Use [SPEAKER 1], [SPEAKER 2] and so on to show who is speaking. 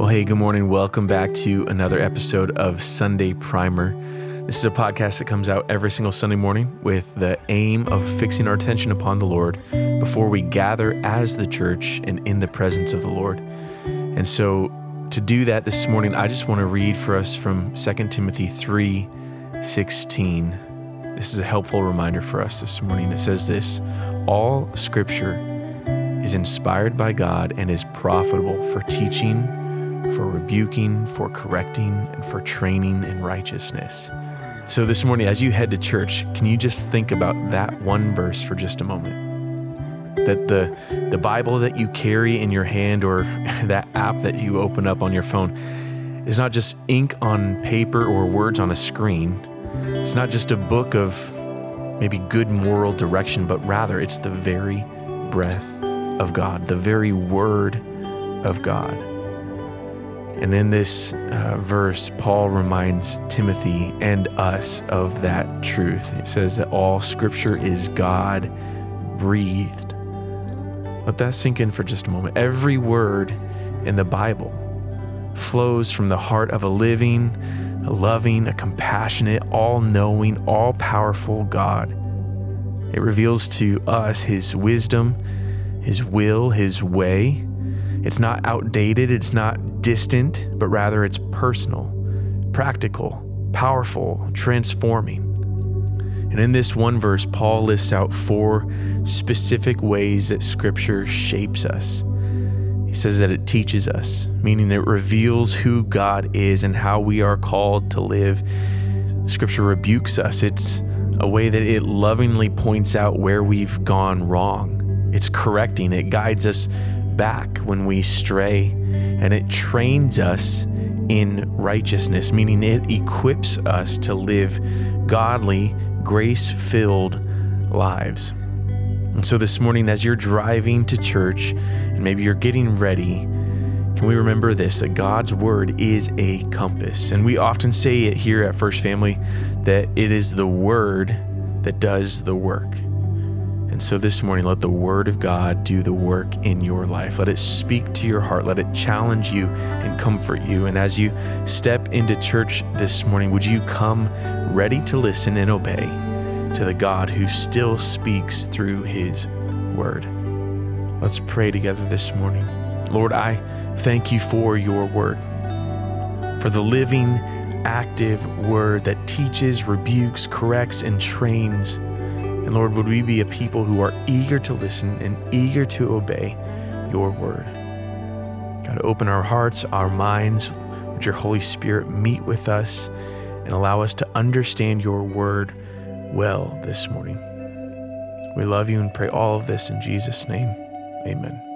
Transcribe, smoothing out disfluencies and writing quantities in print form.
[SPEAKER 1] hey, good morning. Welcome back to another episode of Sunday Primer. This is a podcast that comes out every single Sunday morning with the aim of fixing our attention upon the Lord before we gather as the church and in the presence of the Lord. And so to do that this morning, I just want to read for us from 2 Timothy 3:16. This is a helpful reminder for us this morning. It says this: all Scripture is inspired by God and is profitable for teaching, for rebuking, for correcting, and for training in righteousness. So this morning, as you head to church, can you just think about that one verse for just a moment? That the Bible that you carry in your hand or that app that you open up on your phone is not just ink on paper or words on a screen. It's not just a book of maybe good moral direction, but rather it's the very breath of God, the very word of God. And in this verse, Paul reminds Timothy and us of that truth. It says that all Scripture is God-breathed. Let that sink in for just a moment. Every word in the Bible flows from the heart of a living, a loving, a compassionate, all-knowing, all-powerful God. It reveals to us His wisdom, His will, His way. It's not outdated, it's not distant, but rather it's personal, practical, powerful, transforming. And in this one verse, Paul lists out 4 specific ways that Scripture shapes us. He says that it teaches us, meaning it reveals who God is and how we are called to live. Scripture rebukes us. It's a way that it lovingly points out where we've gone wrong. It's correcting. It guides us back when we stray, and it trains us in righteousness, meaning it equips us to live godly, grace-filled lives. And so this morning, as you're driving to church and maybe you're getting ready, can we remember this, that God's word is a compass? And we often say it here at First Family that it is the word that does the work. And so this morning, let the word of God do the work in your life. Let it speak to your heart. Let it challenge you and comfort you. And as you step into church this morning, would you come ready to listen and obey to the God who still speaks through His word? Let's pray together this morning. Lord, I thank you for your word, for the living, active word that teaches, rebukes, corrects, and trains. And Lord, would we be a people who are eager to listen and eager to obey your word? God, open our hearts, our minds. Would your Holy Spirit meet with us and allow us to understand your word well this morning? We love you and pray all of this in Jesus' name. Amen.